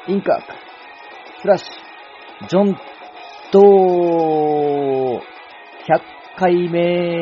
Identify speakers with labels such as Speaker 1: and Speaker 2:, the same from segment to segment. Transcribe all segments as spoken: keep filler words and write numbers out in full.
Speaker 1: インカック、スラッシュ、ジョンドー、ひゃっかい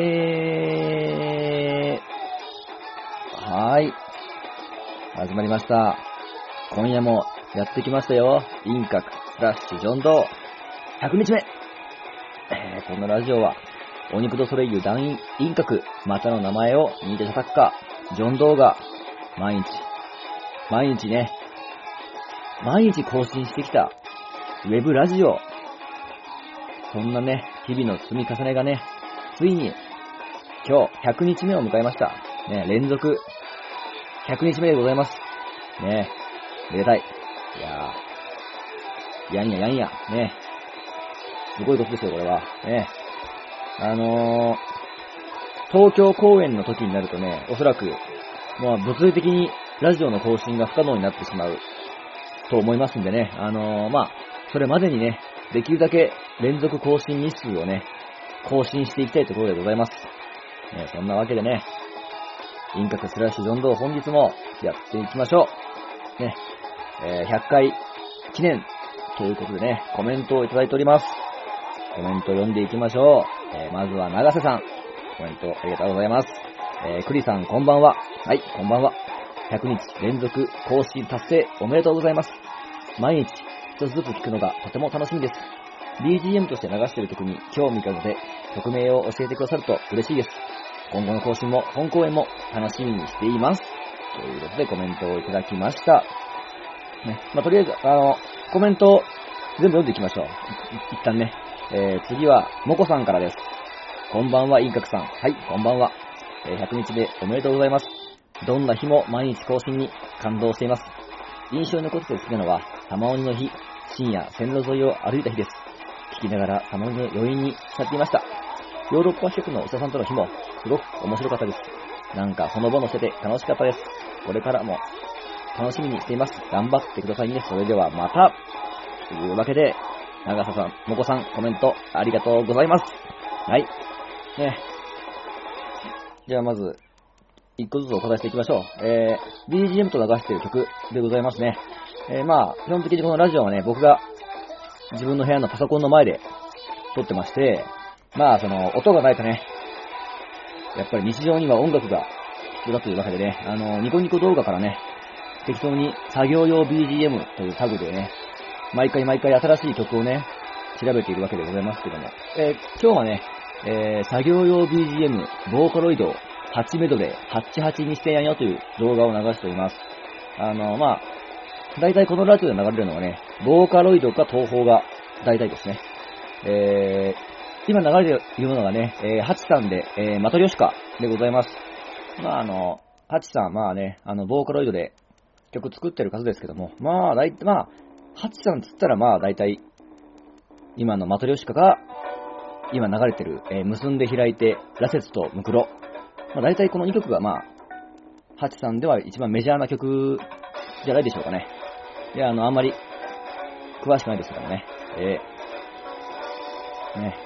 Speaker 1: め。はい。始まりました。今夜もやってきましたよ。インカック、スラッシュ、ジョンドー、ひゃくにちめ。えー、このラジオは、お肉とソレイユ団員、インカク、またの名前を似て叩くか、ジョンドーが、毎日、毎日ね、毎日更新してきた、ウェブラジオ。そんなね、日々の積み重ねがね、ついに、今日、ひゃくにちめを迎えました。ね、連続、ひゃくにちめでございます。ね、めでたい。いやー、やんややんや、ね、すごいことですよ、これは。ね、あのー、東京公演の時になるとね、おそらく、もう物理的にラジオの更新が不可能になってしまうと思いますんでね、あのー、まあ、それまでにね、できるだけ連続更新日数をね、更新していきたいところでございます。ね、そんなわけでね、インカクスラッシュジョンドー本日もやっていきましょう。ね、えー、ひゃっかい記念ということでね、コメントをいただいております。コメントを読んでいきましょう。えー、まずは長瀬さん。コメントありがとうございます。えー、クリさんこんばんは。はい、こんばんは。ひゃくにち連続更新達成おめでとうございます。毎日一つずつ聞くのがとても楽しみです。ビージーエム として流している曲に興味があるので、曲名を教えてくださると嬉しいです。今後の更新も本公演も楽しみにしています。ということでコメントをいただきました。ね、まあ、とりあえず、あの、コメント全部読んでいきましょう。一旦ね。えー、次は、もこさんからです。こんばんは、インカクさん。はい、こんばんは。えー、ひゃくにちめおめでとうございます。どんな日も毎日更新に感動しています。印象に残って好きなのは、玉鬼の日、深夜、線路沿いを歩いた日です。聞きながら玉鬼の余韻に浸っていました。ヨーロッパ局のお医者さんとの日も、すごく面白かったです。なんか、ほのぼのしてて楽しかったです。これからも、楽しみにしています。頑張ってくださいね。それではまた。というわけで、長瀬さん、もこさん、コメントありがとうございます。はい。ね。じゃあまず、一個ずつお答えしていきましょう。えー、ビージーエム と流している曲でございますね。えー、まあ、基本的にこのラジオはね、僕が自分の部屋のパソコンの前で撮ってまして、まあ、その、音がないとね、やっぱり日常には音楽が必要だというわけでね、あの、ニコニコ動画からね、適当に作業用 ビージーエム というタグでね、毎回毎回新しい曲をね、調べているわけでございますけども、えー、今日はね、えー、作業用 ビージーエム、ボーカロイドはちメドレーはちじゅうはちにしてやんよという動画を流しております。あの、まあ、大体このラジオで流れるのはね、ボーカロイドか東宝が大体ですね。えー、今流れているのがね、えー、ハチさんで、えー、マトリョシカでございます。まああの、ハチさん、まあね、あの、ボーカロイドで曲作ってる数ですけども、まあ、大体、まあ、ハチさんつったらまあ大体、今のマトリョシカが、今流れてる、えー、結んで開いて、ラセツとムクロ。まあ大体このにきょくがまあ、ハチさんでは一番メジャーな曲じゃないでしょうかね。いや、あの、あんまり詳しくないですけどもね。えー、ね。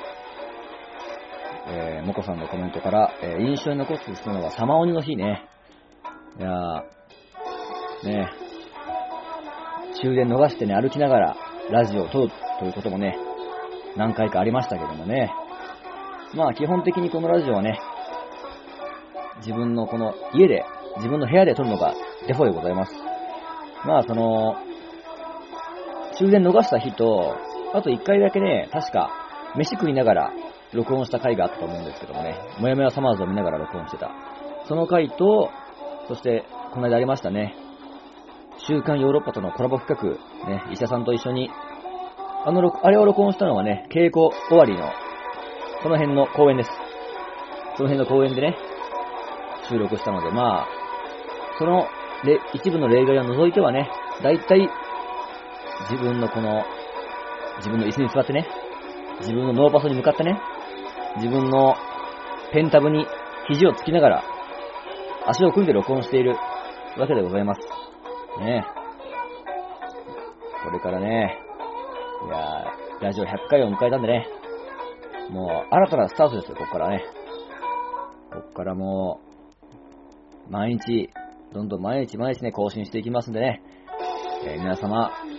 Speaker 1: えー、モコさんのコメントから、えー、印象に残ってるのはサマオニの日ね。いやー、ね、終電逃してね、歩きながらラジオを撮るということもね、何回かありましたけどもね。まあ基本的にこのラジオはね、自分のこの家で、自分の部屋で撮るのがデフォでございます。まあその、終電逃した日と、あと一回だけね、確か飯食いながら録音した回があったと思うんですけどもね、もやもやサマーズを見ながら録音してた。その回と、そしてこの間ありましたね、週刊ヨーロッパとのコラボ企画、ね、医者さんと一緒に、あの、あれを録音したのはね、稽古終わりの、この辺の公演です。その辺の公演でね、収録したので、まあ、その、一部の例外を除いてはね、だいたい、自分のこの、自分の椅子に座ってね、自分のノーパソに向かってね、自分のペンタブに肘をつきながら、足を組んで録音しているわけでございます。ねえ。これからね、いやー、ラジオひゃっかいを迎えたんでね、もう新たなスタートですよ、ここからね。ここからもう、毎日、どんどん毎日毎日ね、更新していきますんでね、えー、皆様、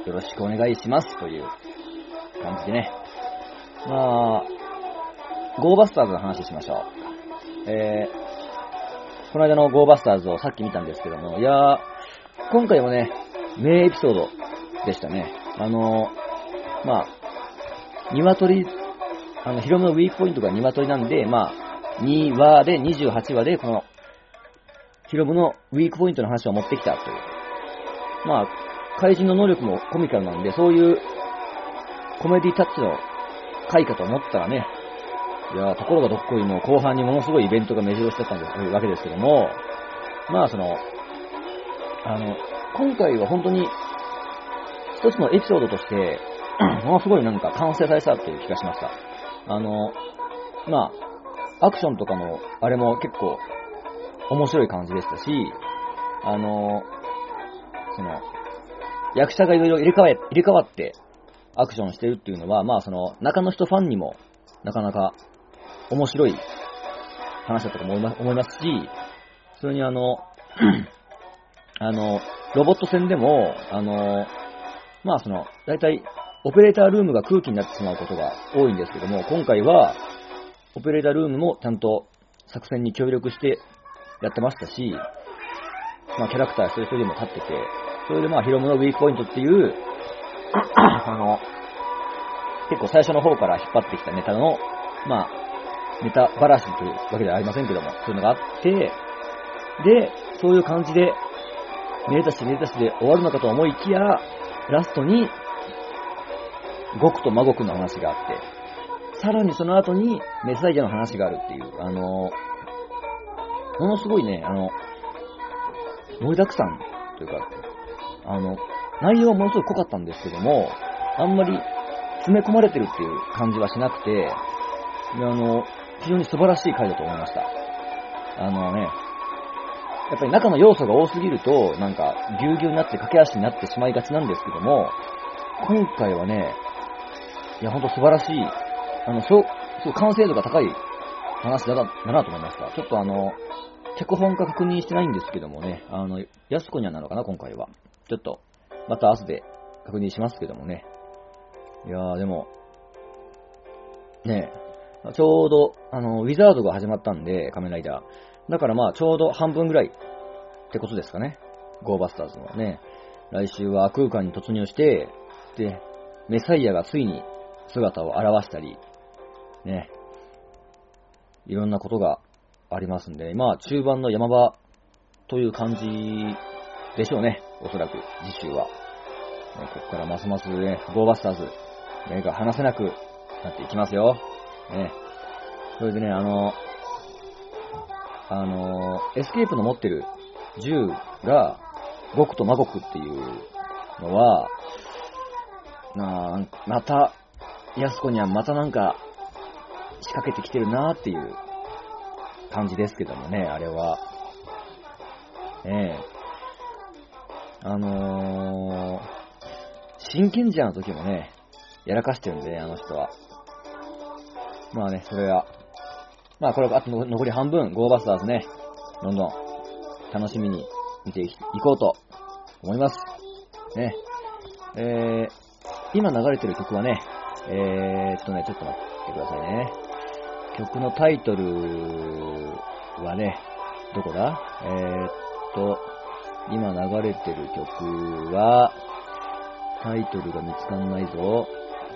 Speaker 1: よろしくお願いしますという感じでね。まあ、ゴーバスターズの話しましょう。えー、この間のゴーバスターズをさっき見たんですけども、いやー、今回もね、名エピソードでしたね。あのー、まあ、鶏、あの、ヒロムのウィークポイントが鶏なんで、まあ、にわで、にじゅうはちわで、この、ヒロムのウィークポイントの話を持ってきたという。まあ、怪人の能力もコミカルなんで、そういうコメディタッチの回かと思ったらね、いやー、ところがどっこいもう後半にものすごいイベントが目白押しだったんですわけですけども、まあその、あの、今回は本当に一つのエピソードとして、ものすごいなんか完成されたという気がしました。あの、まあ、アクションとかのあれも結構面白い感じでしたし、あの、その、役者がいろいろ入れ替わ入れ替わってアクションしてるっていうのは、まあその、中の人ファンにもなかなか面白い話だったと思います、思いますし、それにあの、あの、ロボット戦でも、あの、まあその、だいたいオペレータールームが空気になってしまうことが多いんですけども、今回は、オペレータールームもちゃんと作戦に協力してやってましたし、まあキャラクター一人一人も立ってて、それでまあヒロムのウィークポイントっていう、あの、結構最初の方から引っ張ってきたネタの、まあ、ネタばらしというわけではありませんけども、そういうのがあって、で、そういう感じで、めでたしめでたしで終わるのかと思いきや、ラストに、ゴクとマゴクの話があって、さらにその後にメサイアの話があるっていう、あの、ものすごいね、あの、盛りだくさんというか、あの、内容はものすごい濃かったんですけども、あんまり詰め込まれてるっていう感じはしなくて、あの、非常に素晴らしい回だと思いました。あのね、やっぱり中の要素が多すぎると、なんか、ぎゅうぎゅうになって駆け足になってしまいがちなんですけども、今回はね、いや、ほんと素晴らしい、あの、そう、そう、完成度が高い話だな、だなと思いました。ちょっとあの、脚本家確認してないんですけどもね、あの、やすこにゃんなのかな、今回は。ちょっと、また後で確認しますけどもね。いやー、でも、ねえ、ちょうど、あの、ウィザードが始まったんで、仮面ライダー。だからまあ、ちょうど半分ぐらいってことですかね。ゴーバスターズのね。来週は空間に突入して、で、メサイアがついに姿を現したり、ね。いろんなことがありますんで、まあ、中盤の山場という感じでしょうね。おそらく、次週は。ここからますますね、ゴーバスターズ、目が離せなくなっていきますよ。ね。それでね、あの、あの、エスケープの持ってる銃が、ゴクとマゴクっていうのは、なまた、ヤスコにはまたなんか、仕掛けてきてるなーっていう感じですけどもね、あれは。ねえ。あのー、真剣じゃの時もね、やらかしてるんで、あの人は。まあね、それは、まあこれあと残り半分、ゴーバスターズね、どんどん楽しみに見ていこうと思います。ね。えー、今流れてる曲はね、えーっとね、ちょっと待ってくださいね。曲のタイトルはね、どこだ？えーっと、今流れてる曲は、タイトルが見つかんないぞ。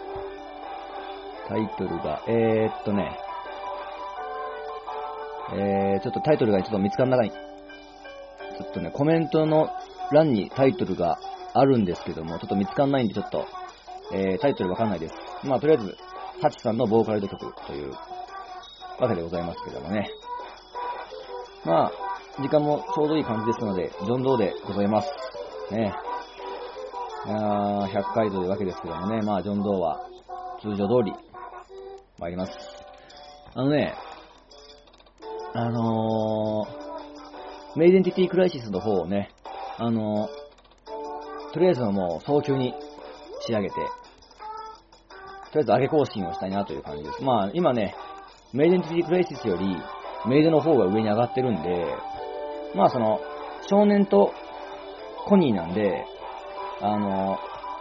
Speaker 1: タイトルが、えーっとね、えー、ちょっとタイトルがちょっと見つかんない。ちょっとね、コメントの欄にタイトルがあるんですけども、ちょっと見つかんないんでちょっと、えー、タイトルわかんないです。まあ、とりあえず、ハチさんのボーカロイド曲というわけでございますけどもね。まあ、時間もちょうどいい感じですので、ジョンドーでございます。ね。あーひゃっかいというわけですけどもね、まあ、ジョンドーは通常通り参ります。あのね、あのー、メイデンティティクライシスの方をね、あのー、とりあえずはもう早急に仕上げて、とりあえず上げ更新をしたいなという感じです。まあ今ね、メイデンティティクライシスよりメイドの方が上に上がってるんで、まあその、少年とコニーなんで、あの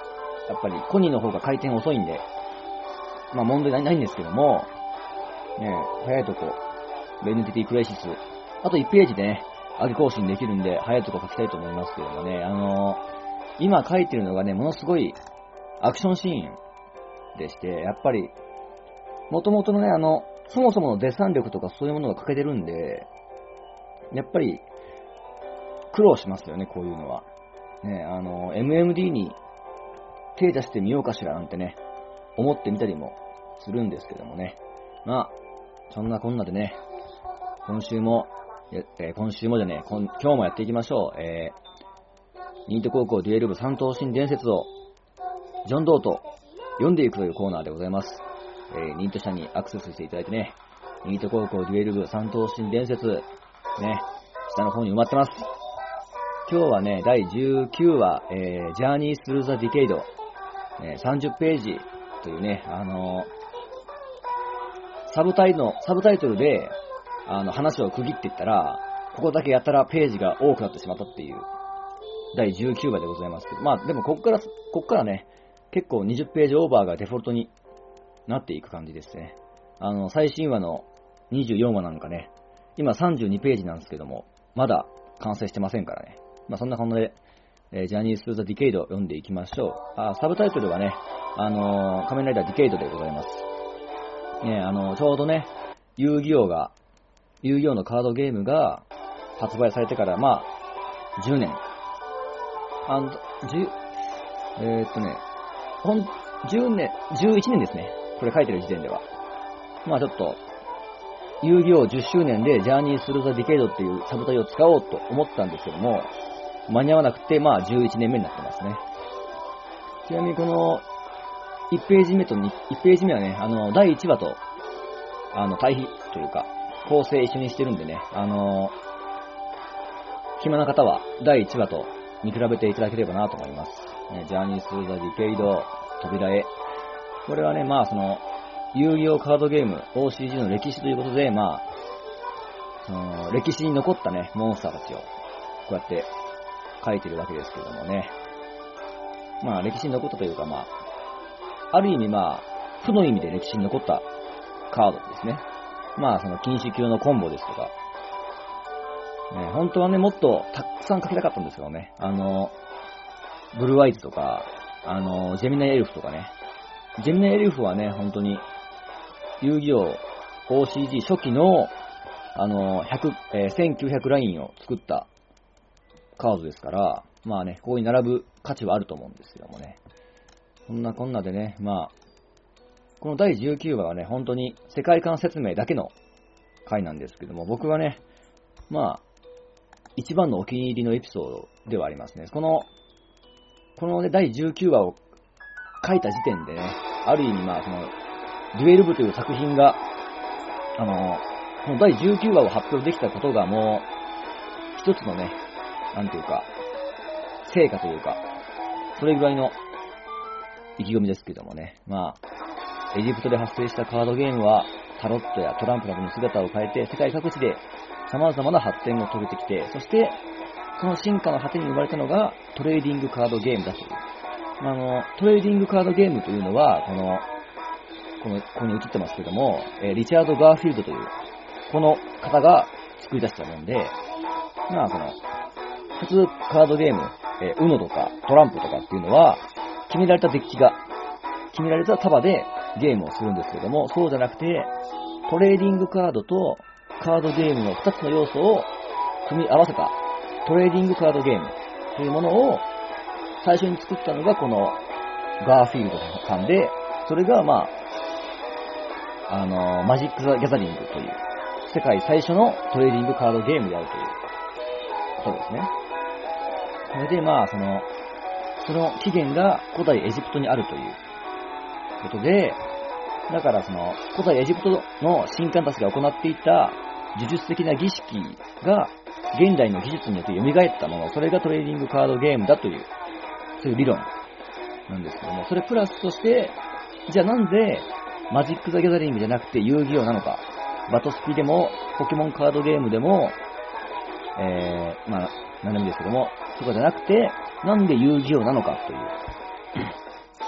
Speaker 1: やっぱりコニーの方が回転遅いんで、まあ問題ないんですけども、ね、早いとこ、ベネディティクライシス、あといちページでね、上げ更新できるんで、早いとこ書きたいと思いますけどもね、あのー、今書いてるのがね、ものすごいアクションシーンでして、やっぱり、元々のね、あの、そもそものデッサン力とかそういうものが欠けてるんで、やっぱり、苦労しますよね、こういうのは。ね、あの、エムエムディー に手出してみようかしらなんてね、思ってみたりもするんですけどもね。まあ、そんなこんなでね、今週も、えー、今週もじゃね、今日もやっていきましょう。えー、ニート高校デュエル部三等身伝説を、ジョン・ドーと読んでいくというコーナーでございます。えー、ニート社にアクセスしていただいてね、ニート高校デュエル部三等身伝説、ね、下の方に埋まってます。今日はね、だいじゅうきゅうわ、えー、ジャーニースルーザディケイド、えー、さんじゅっページというね、あのー、サブタイの、サブタイトルで、あの、話を区切っていったら、ここだけやたらページが多くなってしまったっていう、だいじゅうきゅうわでございますけど、まあ、でもこっから、こっからね、結構にじゅっページオーバーがデフォルトになっていく感じですね。あの、最新話のにじゅうよんわなんかね、今さんじゅうにページなんですけども、まだ完成してませんからね。まあ、そんな感じで、えー、ジャーニースルーザディケイド読んでいきましょう。あ、サブタイトルはね、あのー、仮面ライダーディケイドでございます。ね、あのー、ちょうどね、遊戯王が、遊戯王のカードゲームが発売されてから、まあ、じゅうねん。あの、じゅう、えー、っとね、ほん、じゅうねん、じゅういちねんですね。これ書いてる時点では。まあちょっと、遊戯王じゅっしゅうねんでジャーニースルーザディケイドっていうサブタイを使おうと思ったんですけども、間に合わなくて、まあじゅういちねんめになってますね。ちなみにこのいちページ目といちページ目はね、あの、だいいちわと、あの、対比というか、構成一緒にしてるんでね、あの、暇な方はだいいちわと見比べていただければなと思います。ね、ジャーニースルーザディケイド、扉へ。これはね、まあその、遊戯王カードゲーム オーシージー の歴史ということで、まあ、その歴史に残ったね、モンスターたちを、こうやって書いてるわけですけどもね。まあ、歴史に残ったというか、まあ、ある意味まあ、負の意味で歴史に残ったカードですね。まあ、その禁止級のコンボですとか。ね、本当はね、もっとたくさん書きたかったんですけどね。あの、ブルーアイズとか、あの、ジェミナイエルフとかね。ジェミナイエルフはね、本当に、遊戯王 オーシージー 初期の、あの、ひゃく、えー、せんきゅうひゃくラインを作ったカードですから、まあね、ここに並ぶ価値はあると思うんですけどもね。そんなこんなでね、まあ、このだいじゅうきゅうわはね、本当に世界観説明だけの回なんですけども、僕はね、まあ、一番のお気に入りのエピソードではありますね。この、このね、だいじゅうきゅうわを書いた時点でね、ある意味まあ、その、デュエル部という作品が、あの、このだいじゅうきゅうわを発表できたことがもう、一つのね、なんていうか、成果というか、それぐらいの意気込みですけどもね。まあ、エジプトで発生したカードゲームは、タロットやトランプなどに姿を変えて、世界各地で様々な発展を遂げてきて、そして、その進化の果てに生まれたのが、トレーディングカードゲームだという。あの、トレーディングカードゲームというのは、この、この、ここに映ってますけども、えー、リチャード・ガーフィールドという、この方が作り出したもんで、まあ、この、普通カードゲーム、えー、ウノとかトランプとかっていうのは、決められたデッキが、決められた束でゲームをするんですけども、そうじゃなくて、トレーディングカードとカードゲームのふたつの要素を組み合わせたトレーディングカードゲームというものを最初に作ったのがこのガーフィールドさんで、それがまあ、あの、マジック・ザ・ギャザリングという世界最初のトレーディングカードゲームであるということですね。それでまあ、その、その起源が古代エジプトにあるということで、だからその古代エジプトの神官たちが行っていた呪術的な儀式が現代の技術によって蘇ったもの、それがトレーディングカードゲームだという、そういう理論なんですけども、それプラスとして、じゃあなんでマジック・ザ・ギャザリングじゃなくて遊戯王なのか、バトスピでもポケモンカードゲームでも、えー、まあ、何でもいいですけども、とかじゃなくて、なんで遊戯王なのかという、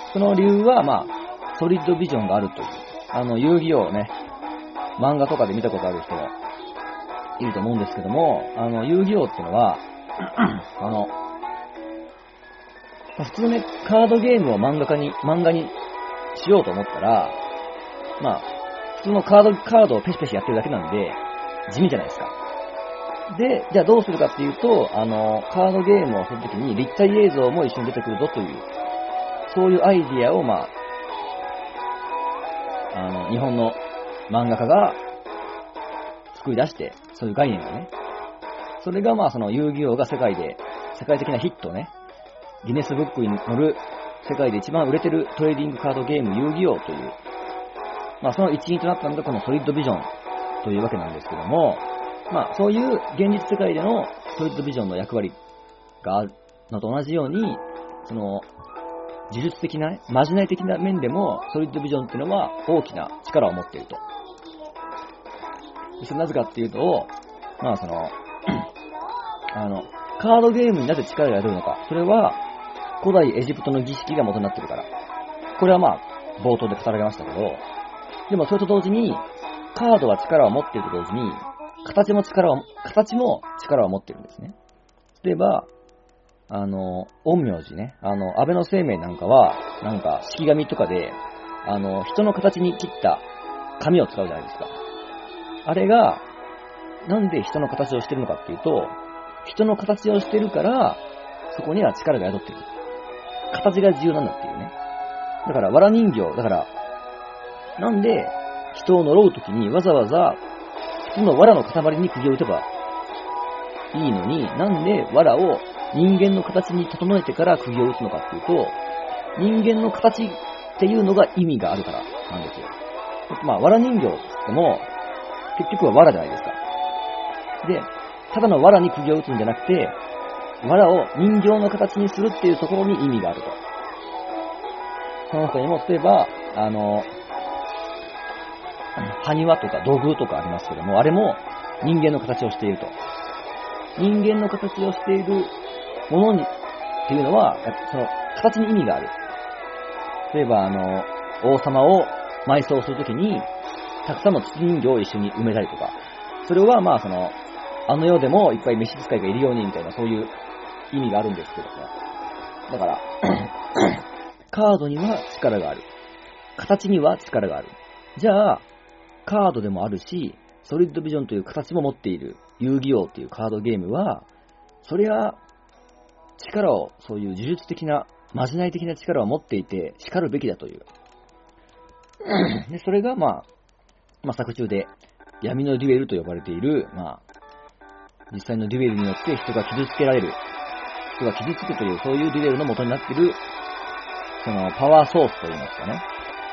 Speaker 1: その理由は、まあ、ソリッドビジョンがあるという。あの、遊戯王をね、漫画とかで見たことある人もいると思うんですけども、あの、遊戯王っていうのは、あの、普通ね、カードゲームを漫画化に、漫画にしようと思ったら、まあ、普通のカード、カードをペシペシやってるだけなんで、地味じゃないですか。で、じゃあどうするかっていうと、あの、カードゲームをするときに立体映像も一緒に出てくるぞという、そういうアイディアを、まあ、あの、日本の漫画家が作り出して、そういう概念をね。それがまあ、その遊戯王が世界で、世界的なヒットね、ギネスブックに載る世界で一番売れてるトレーディングカードゲーム遊戯王という、まあその一員となったのがこのソリッドビジョンというわけなんですけども、まあそういう現実世界でのソリッドビジョンの役割があるのと同じように、その技術的な、まじない的な面でもソリッドビジョンっていうのは大きな力を持っていると。それなぜかっていうと、まあその、あの、カードゲームになぜ力が出るのか。それは古代エジプトの儀式が元になってるから。これはまあ冒頭で語られましたけど、でもそれと同時にカードは力を持っていると同時に形も力を、形も力を持っているんですね。例えば、あの、陰陽師ね、あの、安倍の生命なんかは、なんか式紙とかで、あの、人の形に切った紙を使うじゃないですか。あれが、なんで人の形をしてるのかっていうと、人の形をしてるから、そこには力が宿っている。形が重要なんだっていうね。だから、藁人形、だから、なんで人を呪うときにわざわざ普通の藁の塊に釘を打てばいいのに、なんで藁を人間の形に整えてから釘を打つのかっていうと、人間の形っていうのが意味があるからなんですよ。まあ、藁人形って言っても、結局は藁じゃないですか。で、ただの藁に釘を打つんじゃなくて、藁を人形の形にするっていうところに意味があると。その他にも、例えば、あの、埴輪とか土偶とかありますけども、あれも人間の形をしていると。人間の形をしているものにっていうのは、その形に意味がある。例えば、あの、王様を埋葬するときに、たくさんの土人形を一緒に埋めたりとか、それはまあその、あの世でもいっぱい召使いがいるようにみたいな、そういう意味があるんですけどさ。だから、カードには力がある。形には力がある。じゃあ、カードでもあるし、ソリッドビジョンという形も持っている遊戯王っていうカードゲームは、それは力を、そういう呪術的な、まじない的な力を持っていて、叱るべきだという。で、それがまあ、まあ作中で闇のデュエルと呼ばれている、まあ、実際のデュエルによって人が傷つけられる、人が傷つくという、そういうデュエルの元になっている、そのパワーソースといいますかね。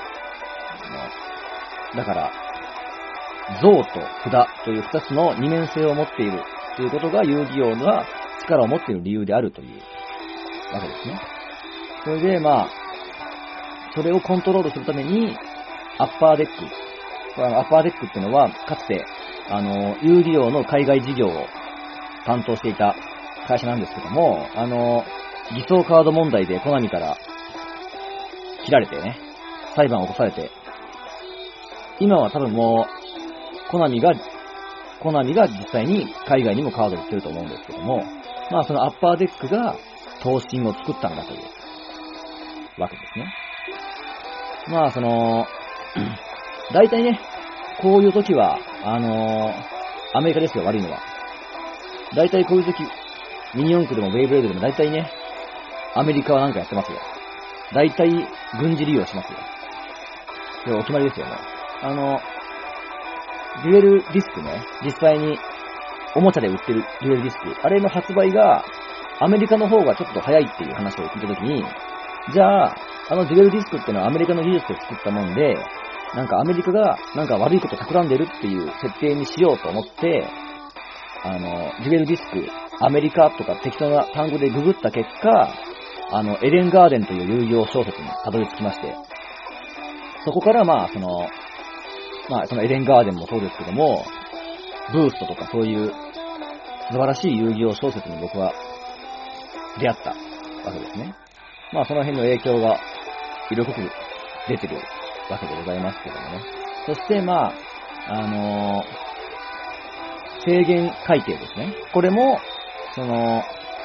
Speaker 1: だから、像と札という二つの二面性を持っているということが遊戯王が力を持っている理由であるというわけですね。それでまあ、それをコントロールするために、アッパーデック。アッパーデックっていうのは、かつて、あの、遊戯王の海外事業を担当していた会社なんですけども、あの、偽装カード問題でコナミから切られてね、裁判を起こされて、今は多分もう、コナミが、コナミが実際に海外にもカードを売ってると思うんですけども、まあそのアッパーデックが闘神を作ったんだというわけですね。まあその、大体ね、こういう時は、あのー、アメリカですよ、悪いのは。大体こういう時、ミニ四駆でもベイブレードでも大体ね、アメリカはなんかやってますよ。大体軍事利用しますよ。これお決まりですよね。あの、デュエルディスクね、実際におもちゃで売ってるデュエルディスク、あれの発売がアメリカの方がちょっと早いっていう話を聞いたときに、じゃあ、あのデュエルディスクってのはアメリカの技術で作ったもんで、なんかアメリカがなんか悪いこと企んでるっていう設定にしようと思って、あの、デュエルディスク、アメリカとか適当な単語でググった結果、あの、エレンガーデンという遊戯王小説にたどり着きまして、そこからまあ、その、まあ、そのエレンガーデンもそうですけども、ブーストとかそういう素晴らしい遊戯王小説に僕は出会ったわけですね。まあ、その辺の影響が色濃く出てるわけでございますけどもね。そしてまあ、あのー、制限改定ですね。これも、その、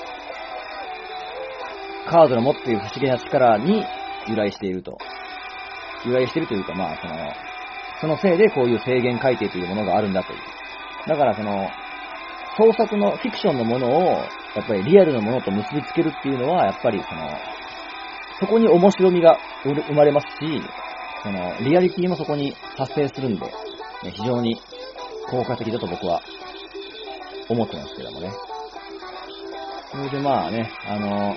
Speaker 1: カードの持っている不思議な力に由来していると。由来しているというか、まあ、その、そのせいでこういう制限改定というものがあるんだという。だからその、創作のフィクションのものを、やっぱりリアルなものと結びつけるっていうのは、やっぱりその、そこに面白みが生まれますし、その、リアリティもそこに発生するんで、ね、非常に効果的だと僕は思ってますけどもね。それでまあね、あの、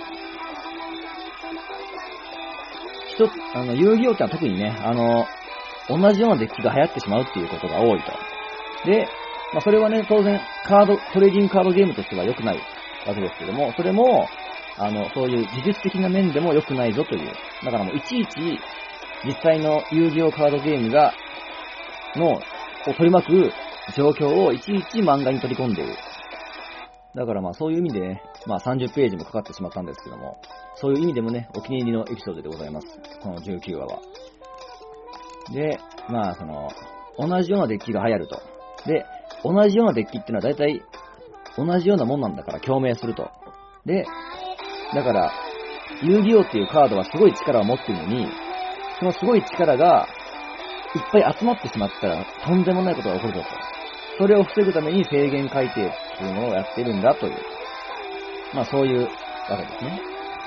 Speaker 1: 一つ、あの、遊戯王ってのは特にね、あの、同じようなデッキが流行ってしまうっていうことが多いと。で、まあそれはね、当然、カード、トレーディングカードゲームとしては良くないわけですけども、それも、あの、そういう技術的な面でも良くないぞという。だからもういちいち、実際の遊戯王カードゲームが、の、を取り巻く状況をいちいち漫画に取り込んでいる。だからまあそういう意味でね、まあさんじゅっページもかかってしまったんですけども、そういう意味でもね、お気に入りのエピソードでございます。このじゅうきゅうわは。で、まあその、同じようなデッキが流行ると。で、同じようなデッキっていうのは大体、同じようなもんなんだから共鳴すると。で、だから、遊戯王っていうカードはすごい力を持ってるのに、そのすごい力がいっぱい集まってしまったらとんでもないことが起こるぞと。それを防ぐために制限改定っていうのをやっているんだという。まあそういうわけですね。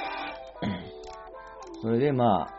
Speaker 1: それでまあ、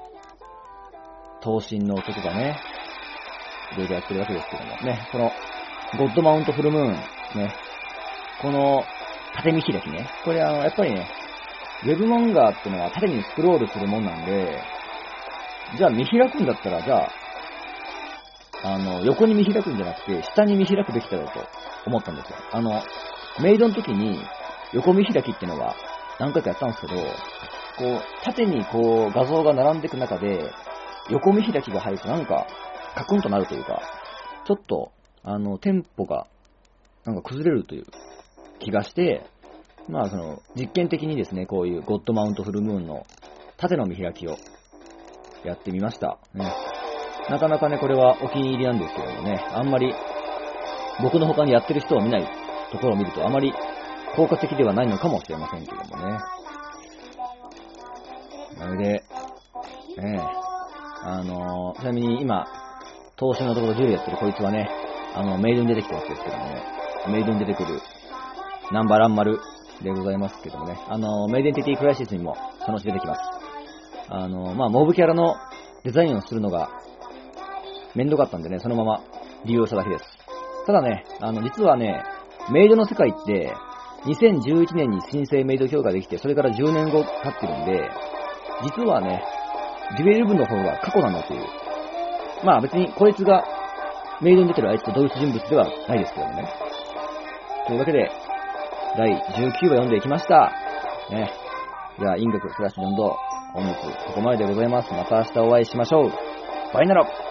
Speaker 1: 闘神の男がね、いろいろやってるわけですけどもね、このゴッドマウントフルムーン、ね、この縦見開きね、これあの、やっぱりね、ウェブ漫画っていうのは縦にスクロールするもんなんで、じゃあ見開くんだったら、じゃあ、あの、横に見開くんじゃなくて、下に見開くべきだろうと思ったんですよ。あの、メイドの時に横見開きっていうのは何回かやったんですけど、こう、縦にこう画像が並んでいく中で、横見開きが入るとなんか、カクンとなるというか、ちょっと、あの、テンポが、なんか崩れるという気がして、まあその、実験的にですね、こういうゴッドマウントフルムーンの縦の見開きをやってみました。ね、なかなかね、これはお気に入りなんですけどもね、あんまり、僕の他にやってる人を見ないところを見ると、あまり効果的ではないのかもしれませんけどもね。なので、ね、あのー、ちなみに今、投資のところじゅうやってるこいつはね、あの、メイドに出てきたやつですけどもね、メイドに出てくる、ナンバランマルでございますけどもね、あの、メイデンティティクライシスにもそのうち出てきます。あの、まあ、モブキャラのデザインをするのが、めんどかったんでね、そのまま利用しただけです。ただね、あの、実はね、メイドの世界って、にせんじゅういちねんに新生メイド評価できて、それからじゅうねんご経ってるんで、実はね、じゅうにの方が過去なんだという。まあ別にこいつがメイドに出てるあいつと同一人物ではないですけどもね。というわけで、だいじゅうきゅうわ読んでいきました。ね。じゃあ、音楽スラッシュジョンドー、本日ここまででございます。また明日お会いしましょう。バイナラ。